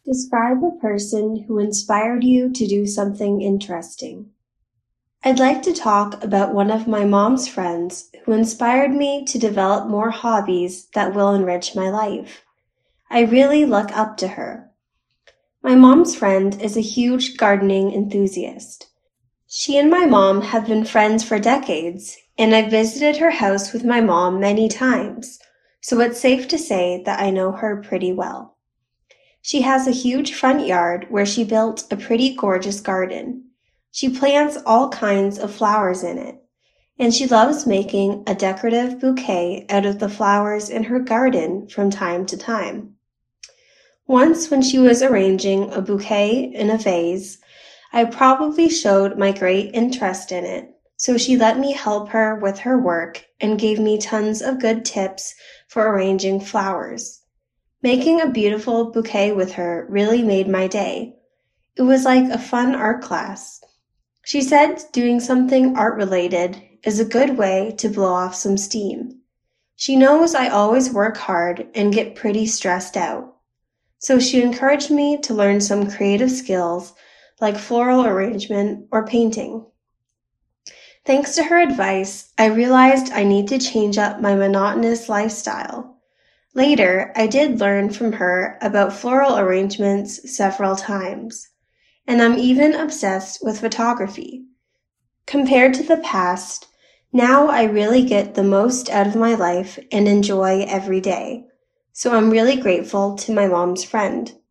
Describe a person who inspired you to do something interesting. I'd like to talk about one of my mom's friends who inspired me to develop more hobbies that will enrich my life. I really look up to her. My mom's friend is a huge gardening enthusiast. She and my mom have been friends for decades, and I've visited her house with my mom many times, so it's safe to say that I know her pretty well. She has a huge front yard where she built a pretty gorgeous garden. She plants all kinds of flowers in it, and she loves making a decorative bouquet out of the flowers in her garden from time to time. Once when she was arranging a bouquet in a vase, I probably showed my great interest in it, so she let me help her with her work and gave me tons of good tips for arranging flowers. Making a beautiful bouquet with her really made my day. It was like a fun art class. She said doing something art-related is a good way to blow off some steam. She knows I always work hard and get pretty stressed out. So she encouraged me to learn some creative skills like floral arrangement or painting. Thanks to her advice, I realized I need to change up my monotonous lifestyle. Later, I did learn from her about floral arrangements several times, and I'm even obsessed with photography. Compared to the past, now I really get the most out of my life and enjoy every day, so I'm really grateful to my mom's friend.